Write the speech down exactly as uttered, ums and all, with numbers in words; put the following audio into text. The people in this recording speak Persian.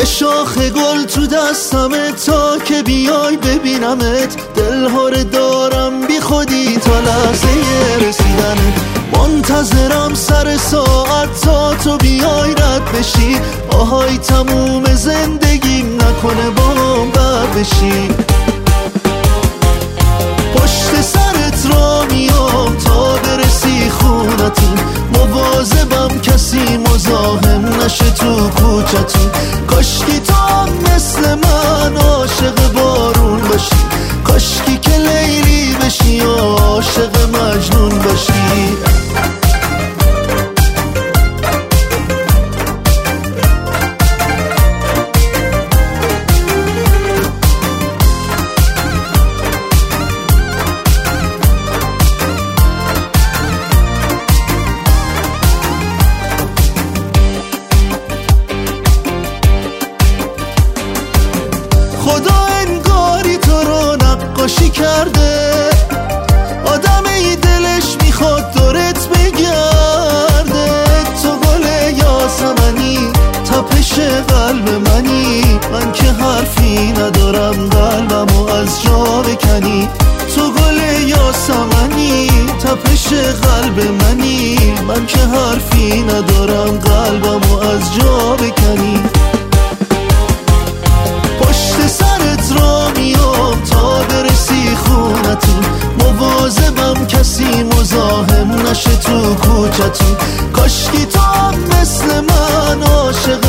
شاخ گل تو دستمه تا که بیای ببینمت، دلهاره دارم بی خودی تا لحظه رسیدنت. منتظرم سر ساعت تا تو بیای رد بشی، آهای تموم زندگیم نکنه بام بد بشی. پشت سرت را میام تا برسی خونتون، مواظبم کسی مزاحم نشه تو کوچتون. کاشکی تو هم مثل من عاشق بارون باشی، کاشکی که لیلی بشی عاشق مجنون باشی. خدا انگاری تو رو نقاشی کرده، آدم ای دلش میخواد دورت بگرده. تو گل یاسمنی، تپش قلب منی، من که حرفی ندارم قلبمو از جا بکنی. تو گل یاسمنی، تپش قلب منی، من که حرفی ندارم قلبمو از جا بکنی. پشت سرت را میام تا برسی خونتون، مواظبم کسی مزاحم نشه تو کوچتون. کاشکی تو هم مثل من عاشق